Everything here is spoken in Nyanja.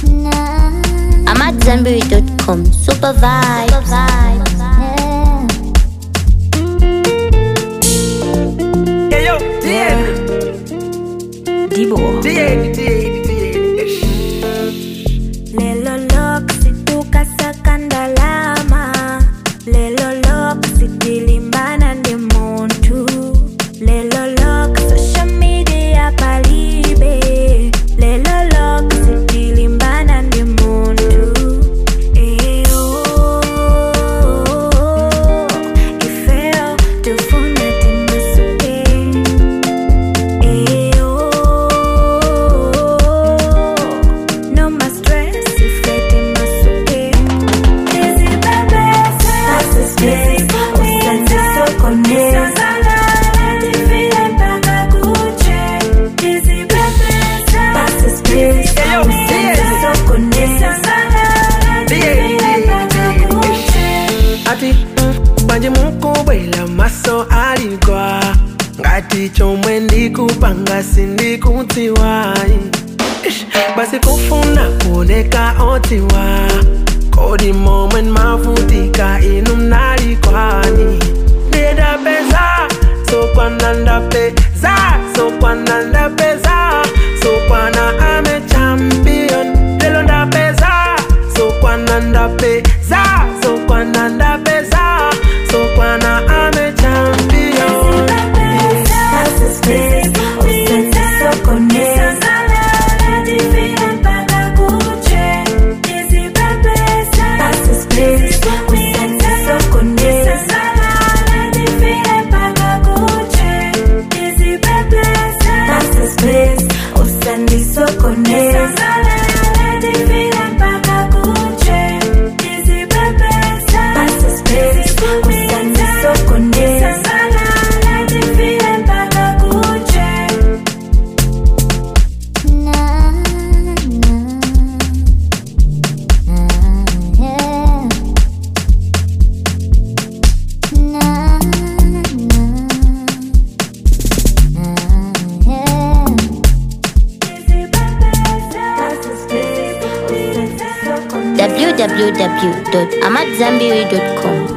I'm at Zenberry.com. Super vibes. Hey yo, Dibo. Lelo lok situka sakandalama. Lelo lok sitilimbana ndi muntu. Lelo lok social media palibe. Lelo lok sitilimbana ndi muntu. Ifeo tufuna timasuke. No más stress if I timasuke. Easy baby, that's the space. Usante soko neza. Tifile mpaka kuche. Easy baby, that's the space. Usante soko neza. Tifile mpaka kuche. ati manje mukubwela maso aligwa ngati chomwe ndikupanga sindikutiwai basi kufuna kuleka otiwa kodi moment mavutika inu mnalikwani ndidapeza sokwana ndapeza sokwana ndapeza sokwana ame champion lelo ndapeza sokwana ndapeza sokwana ndapeza sokwana ame champion That's the space. Usante soko neza. Tifile mpaka kuche. Easy baby, that's the space. Usante soko neza. Tifile mpaka kuche. Easy baby, that's the space. Usante soko neza. Tifile mpaka kuche. Easy baby, that's the space. Usante soko neza. Tifile mpaka kuche. www.amatzambiri.com